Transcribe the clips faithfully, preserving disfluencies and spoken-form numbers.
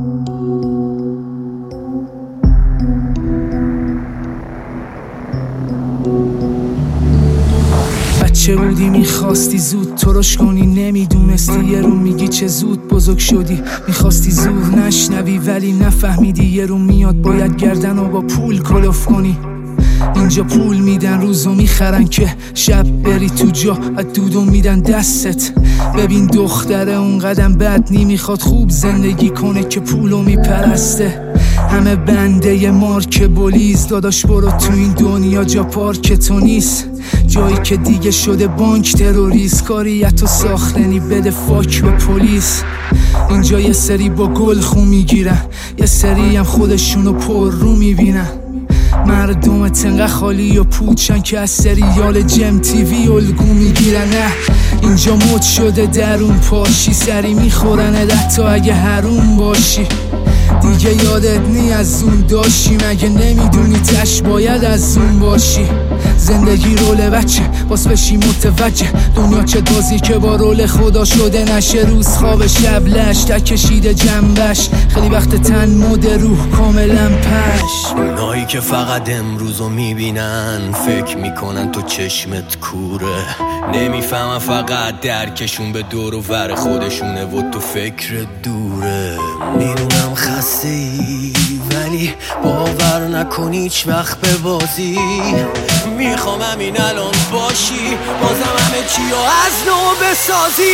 بچه بودی میخواستی زود ترش کنی، نمیدونستی یه رو میگی چه زود بزرگ شدی. میخواستی زور نشنوی ولی نفهمیدی یه رو میاد باید گردن و با پول کلوف کنی. اینجا پول میدن روزو میخرن که شب بری تو جا و دودو میدن دستت. ببین دختره اون قدم بد نمیخواد خوب زندگی کنه که پولو میپرسته. همه بنده ی مارک بولیز داداش برو تو این دنیا جا پارک تو نیست. جایی که دیگه شده بانک تروریست، کاریتو ساختنی بده فاک به پلیس. اینجا یه سری با گل خون میگیرن، یه سری هم خودشونو پر رو میبینن. مردم تنقه خالی و پوچن که از سریال جم تیوی الگو میگیرن. نه اینجا مد شده درون پاشی، سری میخورن حتی اگه حروم باشی. دیگه یادت نی از اون داشتی، مگه نمیدونی تش باید از اون باشی. زندگی رول بچه باز بشی متوجه، دنیا چه بازی که با رول خدا شده نشه. روز خواب شب لش تا کشیده جنبش، خیلی وقت تن مد روح کاملا پش. اونایی که فقط امروزو میبینن فکر میکنن تو چشمت کوره، نمیفهمن فقط درکشون به دور و ور خودشونه و تو فکر دوره. میدونم خسته ای ولی باور نکنی هیچ وقت به بازی. میخوام همین الان باشی بازم همه چی رو از نو بسازی.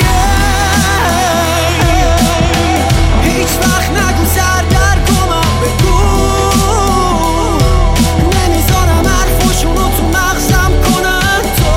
هیچ وقت نگو سردرگمم بگو، نمیذارم حرفاشونو تو مغزم کنن. تو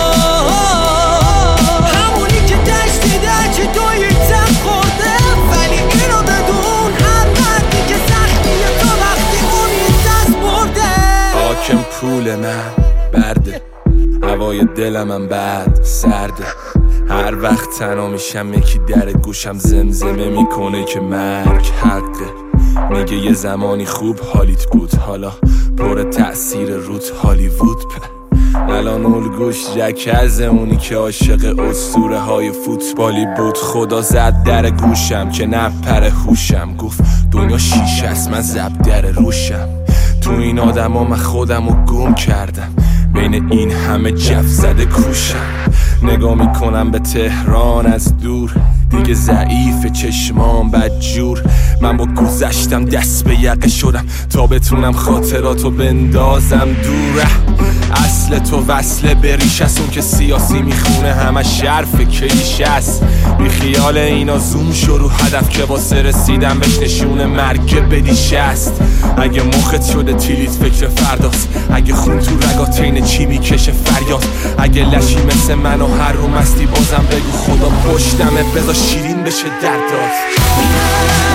همونی که دشتی درچه دوی تم خورده، ولی اینو بدون هر مردی که سختیه تو وقتی امید دست برده. حاکم پول من برده، هوای دلمم بعد سرده. هر وقت تنها میشم یکی در گوشم زمزمه میکنه که مرگ حقه. میگه یه زمانی خوب حالیت بود، حالا پر تأثیر رود هالیوود. الان الگوش جکز اونی که عاشق اسطوره های فوتبالی بود. خدا زد در گوشم که نپره هوشم، گفت دنیا شیشه است من زب در روشم. تو این آدم ها من خودم رو گم کردم، بین این همه جف زده کوشم. نگاه میکنم به تهران از دور، دیگه ضعیف چشمام بدجور. من با گذشتم دست به یقه شدم تا بتونم خاطراتو بندازم دوره. اصل تو وصله بریش است، اون که سیاسی میخونه همه شرف کلیش است. بی خیال اینا زوم شو رو هدف که واسه رسیدن بهش نشون مرگ بدیش است. اگه مخت شده تیلیت فکر فرداست، اگه خون تو رگات اینه چی میکشه فریاد. اگه لشی مثل من و هر رو مستی بازم بگو خدا پشتمه، بذار شیرین بشه دردات.